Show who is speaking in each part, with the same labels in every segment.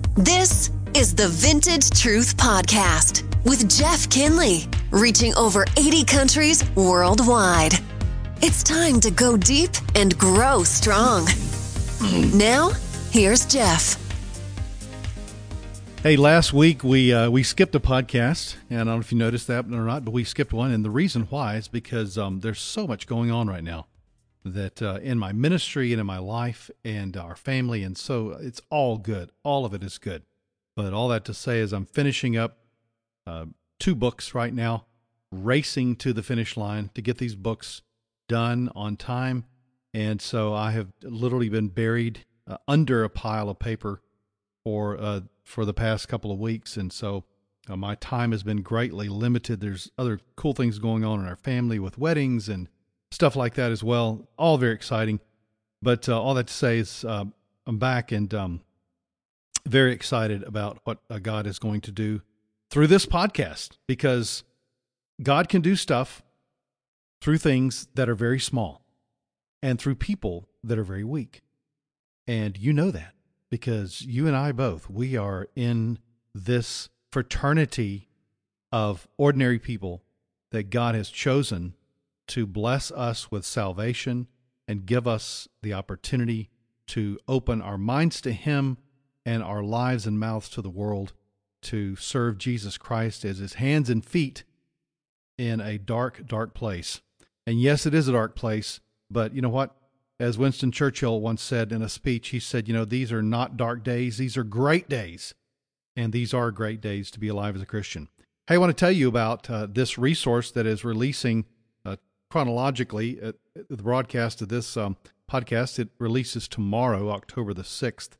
Speaker 1: This is the Vintage Truth Podcast with Jeff Kinley, reaching over 80 countries worldwide. It's time to go deep and grow strong. Now, here's Jeff.
Speaker 2: Hey, last week we skipped a podcast, and I don't know if you noticed that or not, but we skipped one, and the reason why is because there's so much going on right now that in my ministry and in my life and our family, and so it's all good. All of it is good. But all that to say is I'm finishing up 2 books right now, racing to the finish line to get these books done on time, and so I have literally been buried under a pile of paper for the past couple of weeks, and so my time has been greatly limited. There's other cool things going on in our family with weddings and stuff like that as well, all very exciting. But all that to say is I'm back and very excited about what God is going to do through this podcast, because God can do stuff through things that are very small and through people that are very weak. And you know that, because you and I both, we are in this fraternity of ordinary people that God has chosen to bless us with salvation and give us the opportunity to open our minds to Him and our lives and mouths to the world, to serve Jesus Christ as His hands and feet in a dark, dark place. And yes, it is a dark place, but you know what? As Winston Churchill once said in a speech, he said, these are not dark days, these are great days. And these are great days to be alive as a Christian. Hey, I want to tell you about this resource that is releasing chronologically. The broadcast of this podcast, it releases tomorrow, October the 6th,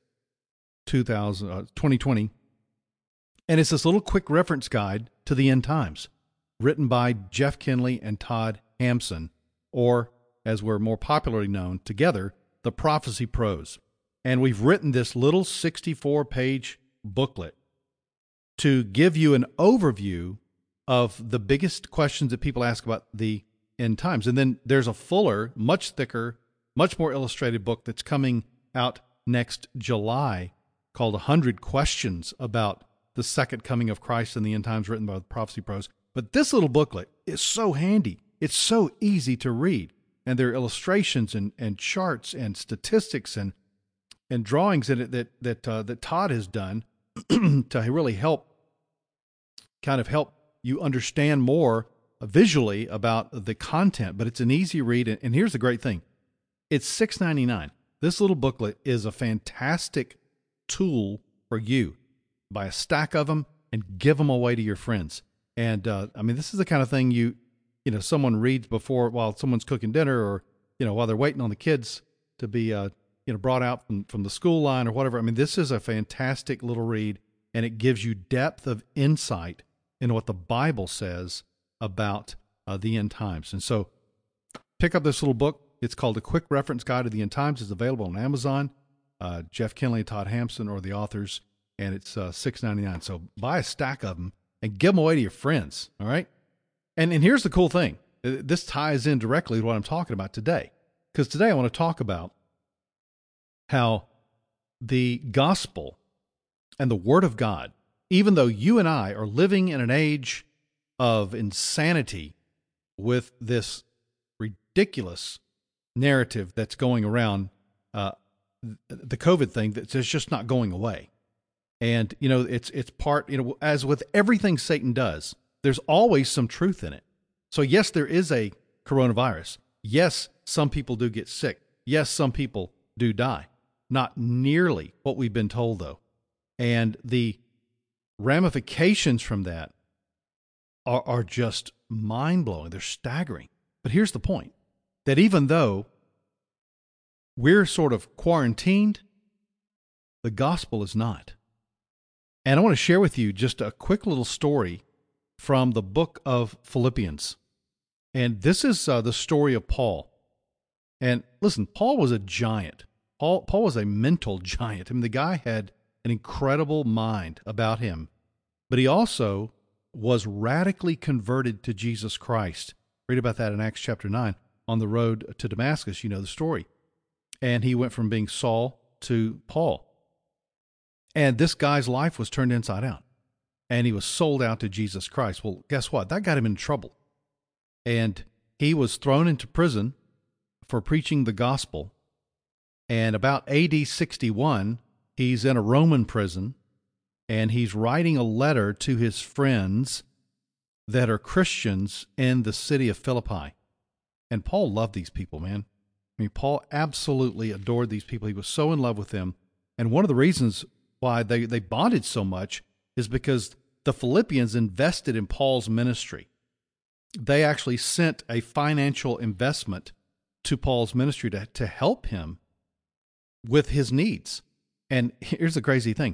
Speaker 2: 2020. And it's this little quick reference guide to the end times, written by Jeff Kinley and Todd Hampson, or as we're more popularly known together, the Prophecy Pros. And we've written this little 64-page booklet to give you an overview of the biggest questions that people ask about the end times. And then there's a fuller, much thicker, much more illustrated book that's coming out next July called 100 Questions About the Second Coming of Christ and the End Times, written by the Prophecy Pros. But this little booklet is so handy. It's so easy to read. And there are illustrations and charts and statistics and drawings in it that Todd has done to really help you understand more visually about the content. But it's an easy read, and here's the great thing: it's $6.99. This little booklet is a fantastic tool for you. Buy a stack of them and give them away to your friends. And this is the kind of thing someone reads before, while someone's cooking dinner, or while they're waiting on the kids to be brought out from the school line or whatever. This is a fantastic little read, and it gives you depth of insight into what the Bible says about the end times. And so pick up this little book. It's called A Quick Reference Guide to the End Times. It's available on Amazon. Jeff Kinley and Todd Hampson are the authors, and it's $6.99. So buy a stack of them and give them away to your friends. All right. And here's the cool thing. This ties in directly to what I'm talking about today, because today I want to talk about how the gospel and the Word of God, even though you and I are living in an age of insanity with this ridiculous narrative that's going around, the COVID thing that's just not going away. And, it's part, as with everything Satan does, there's always some truth in it. So yes, there is a coronavirus. Yes, some people do get sick. Yes, some people do die. Not nearly what we've been told, though. And the ramifications from that are just mind-blowing. They're staggering. But here's the point, that even though we're sort of quarantined, the gospel is not. And I want to share with you just a quick little story from the book of Philippians. And this is the story of Paul. And listen, Paul was a giant. Paul was a mental giant. The guy had an incredible mind about him, but he also was radically converted to Jesus Christ. Read about that in Acts chapter 9 on the road to Damascus. You know the story. And he went from being Saul to Paul. And this guy's life was turned inside out. And he was sold out to Jesus Christ. Well, guess what? That got him in trouble. And he was thrown into prison for preaching the gospel. And about AD 61, he's in a Roman prison, and he's writing a letter to his friends that are Christians in the city of Philippi. And Paul loved these people, man. I mean, Paul absolutely adored these people. He was so in love with them. And one of the reasons why they bonded so much is because the Philippians invested in Paul's ministry. They actually sent a financial investment to Paul's ministry to help him with his needs. And here's the crazy thing.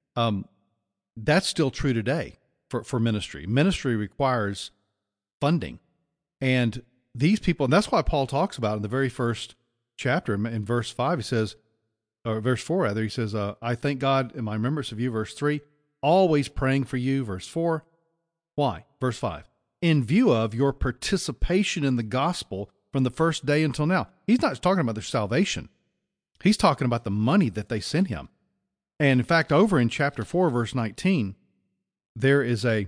Speaker 2: That's still true today for ministry. Ministry requires funding. And these people, and that's why Paul talks about in the very first chapter, in verse 5, he says, or verse 4 rather, he says, I thank God in my remembrance of you, verse 3, always praying for you, verse 4. Why? Verse 5, in view of your participation in the gospel from the first day until now. He's not talking about their salvation. He's talking about the money that they sent him. And in fact, over in chapter 4, verse 19, there is a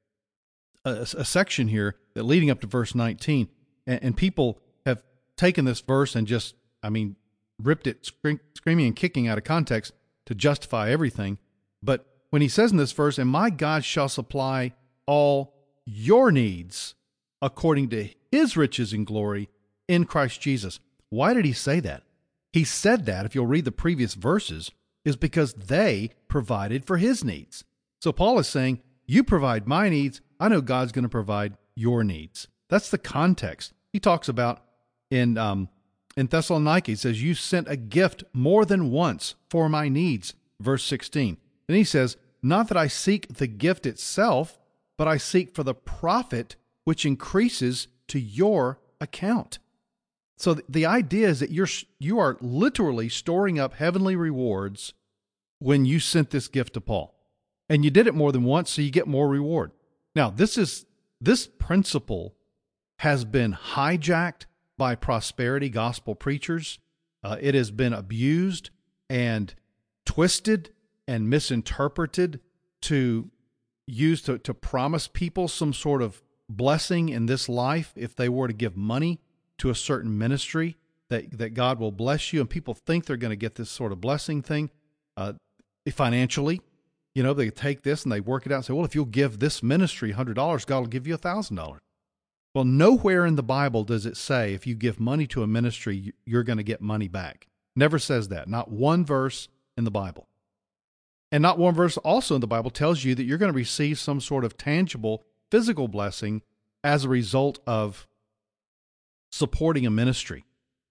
Speaker 2: section here that leading up to verse 19, and people have taken this verse and just, ripped it screaming and kicking out of context to justify everything. But when he says in this verse, and my God shall supply all your needs according to his riches and glory in Christ Jesus. Why did he say that? He said that, if you'll read the previous verses, is because they provided for his needs. So Paul is saying, you provide my needs, I know God's going to provide your needs. That's the context. He talks about in Thessalonica, he says, you sent a gift more than once for my needs, verse 16. And he says, not that I seek the gift itself, but I seek for the profit which increases to your account. So the idea is that you are literally storing up heavenly rewards when you sent this gift to Paul. And you did it more than once, so you get more reward. Now, this principle has been hijacked by prosperity gospel preachers. It has been abused and twisted and misinterpreted to use to promise people some sort of blessing in this life if they were to give money to a certain ministry, that God will bless you. And people think they're going to get this sort of blessing thing financially. They take this and they work it out and say, well, if you'll give this ministry $100, God will give you $1,000. Well, nowhere in the Bible does it say if you give money to a ministry, you're going to get money back. Never says that. Not one verse in the Bible. And not one verse also in the Bible tells you that you're going to receive some sort of tangible physical blessing as a result of supporting a ministry.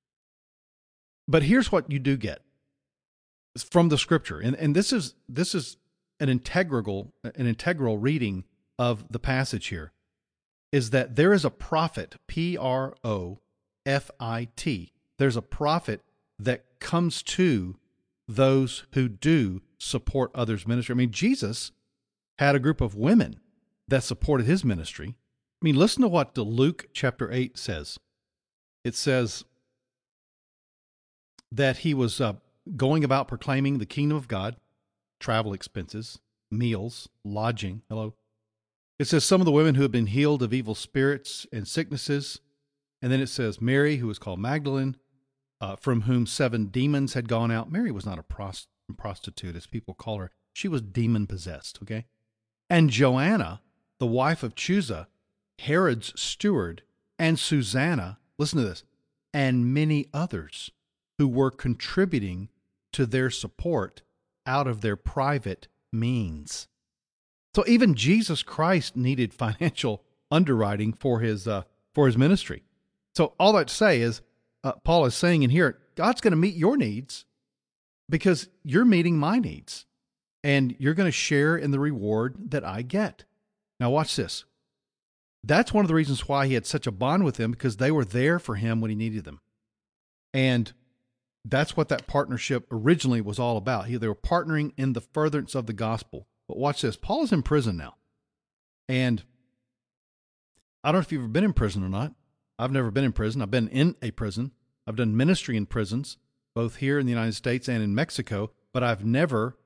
Speaker 2: But here's what you do get from the scripture. And this is an integral reading of the passage here, is that there is a profit, Profit. There's a profit that comes to those who do support others' ministry. Jesus had a group of women that supported his ministry. Listen to what Luke chapter 8 says. It says that he was going about proclaiming the kingdom of God, travel expenses, meals, lodging. Hello. It says some of the women who had been healed of evil spirits and sicknesses. And then it says Mary, who was called Magdalene, from whom 7 demons had gone out. Mary was not a prostitute, as people call her. She was demon-possessed, okay? And Joanna, the wife of Chuza, Herod's steward, and Susanna, listen to this, and many others who were contributing to their support out of their private means. So even Jesus Christ needed financial underwriting for his ministry. So all that to say is, Paul is saying in here, God's going to meet your needs because you're meeting my needs, and you're going to share in the reward that I get. Now watch this. That's one of the reasons why he had such a bond with them, because they were there for him when he needed them. And that's what that partnership originally was all about. They were partnering in the furtherance of the gospel. But watch this. Paul is in prison now. And I don't know if you've ever been in prison or not. I've never been in prison. I've been in a prison. I've done ministry in prisons, both here in the United States and in Mexico, but I've never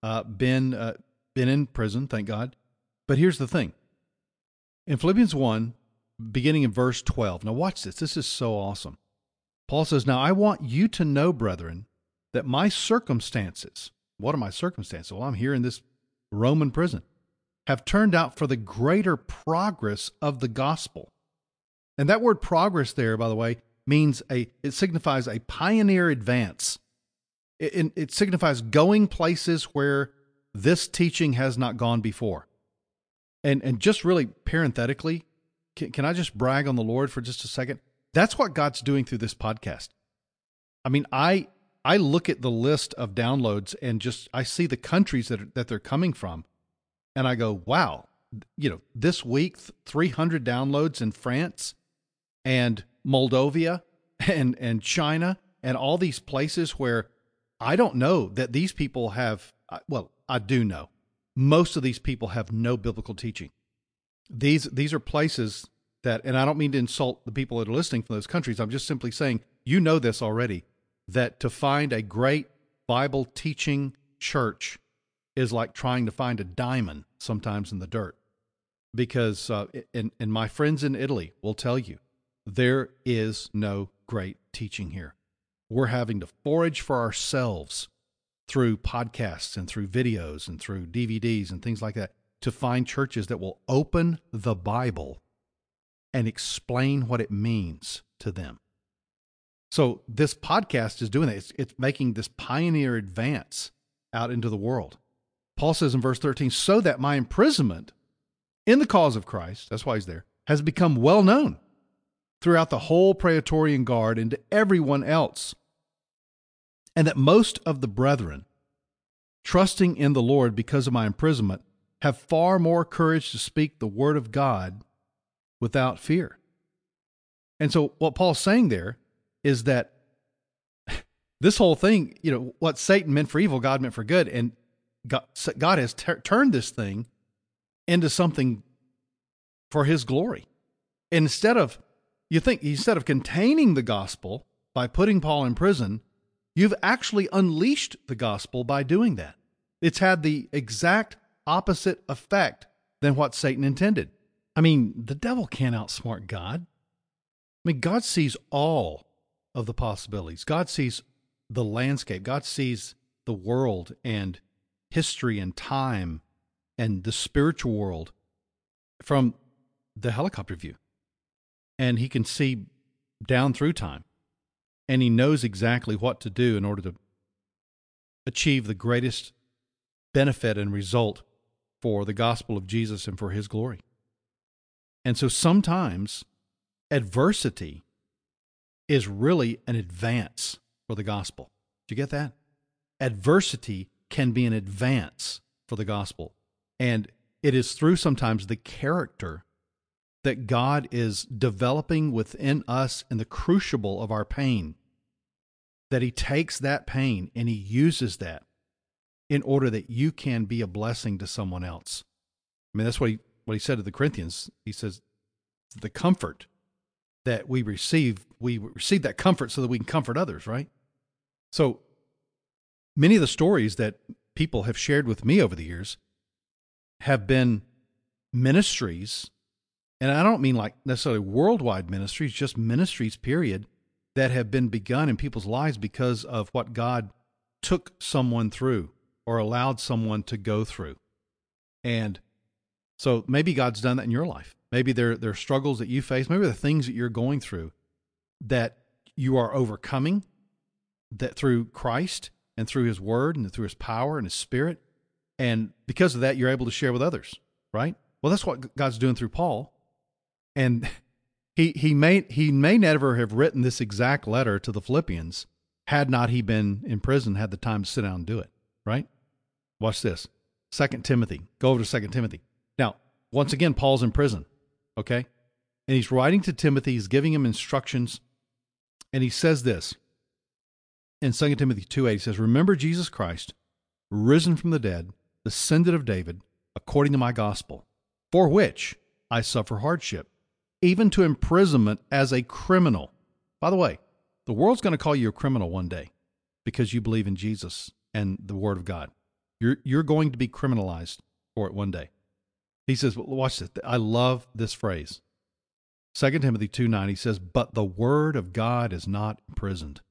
Speaker 2: been in prison, thank God. But here's the thing. In Philippians 1, beginning in verse 12, now watch this. This is so awesome. Paul says, "Now I want you to know, brethren, that my circumstances," what are my circumstances? Well, I'm here in this Roman prison, "have turned out for the greater progress of the gospel." And that word progress there, by the way, means it signifies a pioneer advance. It signifies going places where this teaching has not gone before. And just really parenthetically, can I just brag on the Lord for just a second? That's what God's doing through this podcast. I mean, I look at the list of downloads and I see the countries that they're coming from, and I go, wow, this week, 300 downloads in France and Moldova and China and all these places where I don't know that these people have, well, I do know. Most of these people have no biblical teaching. These are places that, and I don't mean to insult the people that are listening from those countries. I'm just simply saying, you know this already, that to find a great Bible teaching church is like trying to find a diamond sometimes in the dirt. Because, and my friends in Italy will tell you, there is no great teaching here. We're having to forage for ourselves through podcasts and through videos and through DVDs and things like that to find churches that will open the Bible and explain what it means to them. So this podcast is doing that. It's making this pioneer advance out into the world. Paul says in verse 13, "So that my imprisonment in the cause of Christ," that's why he's there, "has become well known throughout the whole Praetorian Guard and to everyone else, and that most of the brethren, trusting in the Lord because of my imprisonment, have far more courage to speak the word of God without fear." And so what Paul's saying there is that this whole thing, what Satan meant for evil, God meant for good, and God has turned this thing into something for his glory. And instead of containing the gospel by putting Paul in prison, you've actually unleashed the gospel by doing that. It's had the exact opposite effect than what Satan intended. I mean, the devil can't outsmart God. I mean, God sees all of the possibilities. God sees the landscape. God sees the world and history and time and the spiritual world from the helicopter view. And he can see down through time. And he knows exactly what to do in order to achieve the greatest benefit and result for the gospel of Jesus and for his glory. And so sometimes adversity is really an advance for the gospel. Do you get that? Adversity can be an advance for the gospel. And it is through sometimes the character that God is developing within us in the crucible of our pain, that he takes that pain and he uses that in order that you can be a blessing to someone else. I mean, that's what he said to the Corinthians. He says, the comfort that we receive that comfort so that we can comfort others, right? So many of the stories that people have shared with me over the years have been ministries, and I don't mean like necessarily worldwide ministries, just ministries, period, that have been begun in people's lives because of what God took someone through or allowed someone to go through. And so maybe God's done that in your life. Maybe there are struggles that you face. Maybe the things that you're going through that you are overcoming that through Christ and through his word and through his power and his spirit. And because of that, you're able to share with others, right? Well, that's what God's doing through Paul. And he may never have written this exact letter to the Philippians had not he been in prison, had the time to sit down and do it, right? Watch this. 2 Timothy. Go over to 2 Timothy. Now, once again, Paul's in prison, okay? And he's writing to Timothy. He's giving him instructions. And he says this in 2 Timothy 2:8. He says, "Remember Jesus Christ, risen from the dead, descendant of David, according to my gospel, for which I suffer hardship, even to imprisonment as a criminal." By the way, the world's going to call you a criminal one day because you believe in Jesus and the Word of God. You're going to be criminalized for it one day. He says, watch this. I love this phrase. 2 Timothy 2:9, he says, but the word of God is not imprisoned.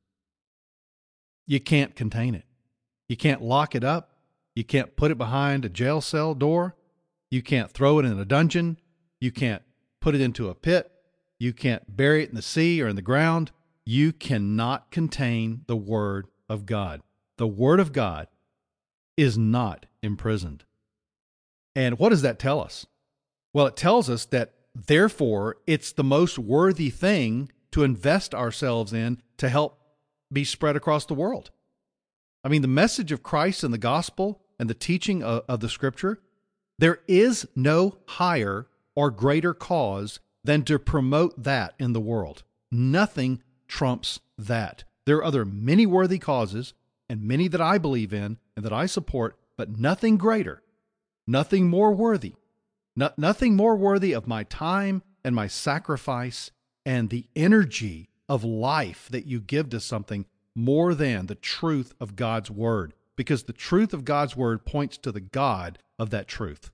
Speaker 2: You can't contain it. You can't lock it up. You can't put it behind a jail cell door. You can't throw it in a dungeon. You can't put it into a pit. You can't bury it in the sea or in the ground. You cannot contain the word of God. The word of God is not imprisoned. And what does that tell us? Well, it tells us that, therefore, it's the most worthy thing to invest ourselves in to help be spread across the world. I mean, the message of Christ and the gospel and the teaching of the Scripture, there is no higher or greater cause than to promote that in the world. Nothing trumps that. There are many worthy causes, and many that I believe in and that I support, but nothing greater, nothing more worthy, nothing more worthy of my time and my sacrifice and the energy of life that you give to something more than the truth of God's word, because the truth of God's word points to the God of that truth.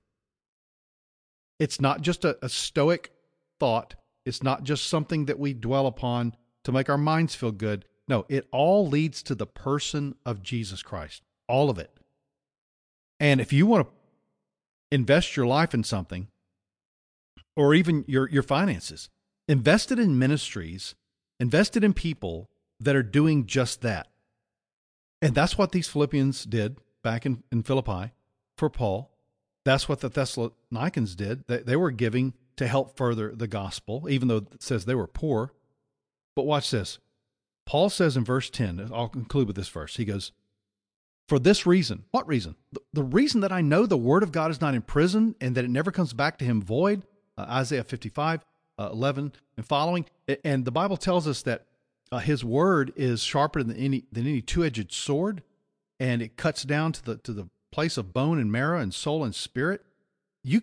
Speaker 2: It's not just a stoic thought. It's not just something that we dwell upon to make our minds feel good. No, it all leads to the person of Jesus Christ, all of it. And if you want to invest your life in something, or even your finances, invest it in ministries, invest it in people that are doing just that. And that's what these Philippians did back in Philippi for Paul. That's what the Thessalonians did. They were giving to help further the gospel, even though it says they were poor. But watch this. Paul says in verse 10, I'll conclude with this verse. He goes, for this reason. What reason? The reason that I know the word of God is not imprisoned and that it never comes back to him void, Isaiah 55, 11 and following. And the Bible tells us that his word is sharper than any two-edged sword, and it cuts down to the place of bone and marrow and soul and spirit. You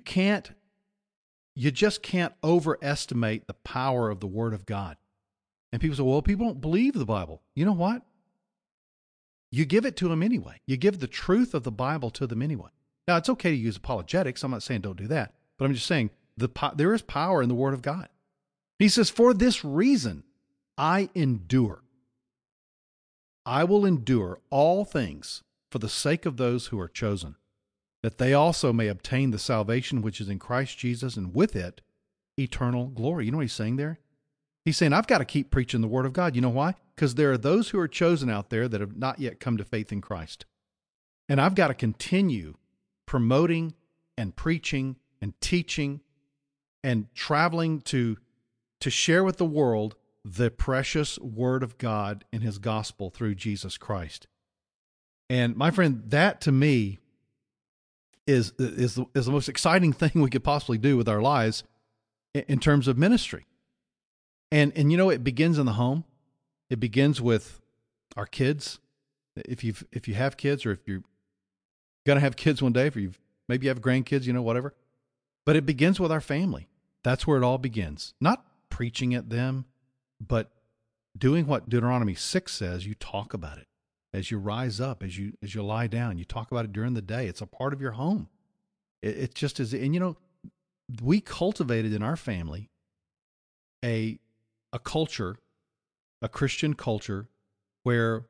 Speaker 2: just can't overestimate the power of the word of God. And people say, well, people don't believe the Bible. You know what? You give it to them anyway. You give the truth of the Bible to them anyway. Now, it's okay to use apologetics. I'm not saying don't do that, but I'm just saying there is power in the word of God. He says, for this reason, I endure. I will endure all things for the sake of those who are chosen, that they also may obtain the salvation which is in Christ Jesus, and with it, eternal glory. You know what he's saying there? He's saying, I've got to keep preaching the word of God. You know why? Because there are those who are chosen out there that have not yet come to faith in Christ. And I've got to continue promoting and preaching and teaching and traveling to share with the world the precious word of God and his gospel through Jesus Christ. And my friend, that to me is the most exciting thing we could possibly do with our lives in terms of ministry. And you know, it begins in the home. It begins with our kids. If you have kids, or if you're going to have kids one day, maybe you have grandkids, whatever. But it begins with our family. That's where it all begins. Not preaching at them, but doing what Deuteronomy 6 says. You talk about it as you rise up, as you lie down. You talk about it during the day. It's a part of your home. It just is. And we cultivated in our family a culture, a Christian culture, where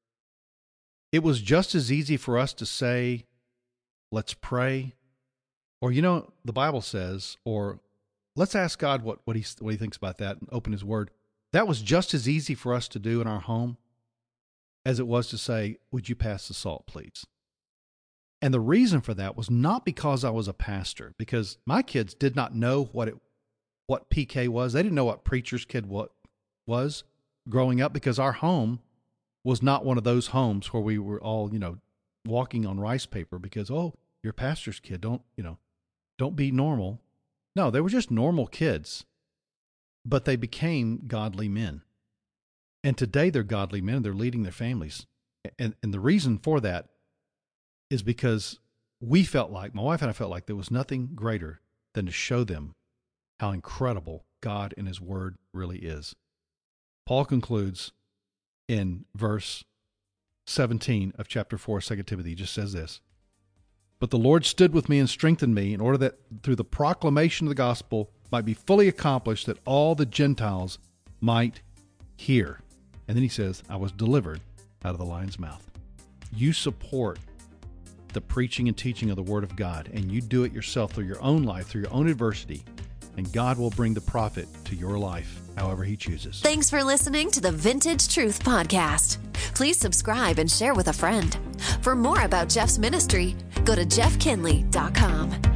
Speaker 2: it was just as easy for us to say, let's pray, or the Bible says, or let's ask God what he thinks about that and open his word. That was just as easy for us to do in our home as it was to say, would you pass the salt, please? And the reason for that was not because I was a pastor, because my kids did not know what PK was. They didn't know what preacher's kid was growing up, because our home was not one of those homes where we were all, walking on rice paper because, oh, you're a pastor's kid. Don't be normal. No, they were just normal kids, but they became godly men. And today they're godly men. They're leading their families. And the reason for that is because my wife and I felt like there was nothing greater than to show them how incredible God and his word really is. Paul concludes in verse 17 of chapter 4, 2 Timothy. He just says this. But the Lord stood with me and strengthened me, in order that through the proclamation of the gospel might be fully accomplished, that all the Gentiles might hear. And then he says, I was delivered out of the lion's mouth. You support the preaching and teaching of the Word of God, and you do it yourself through your own life, through your own adversity, and God will bring the profit to your life however He chooses.
Speaker 1: Thanks for listening to the Vintage Truth Podcast. Please subscribe and share with a friend. For more about Jeff's ministry, go to jeffkinley.com.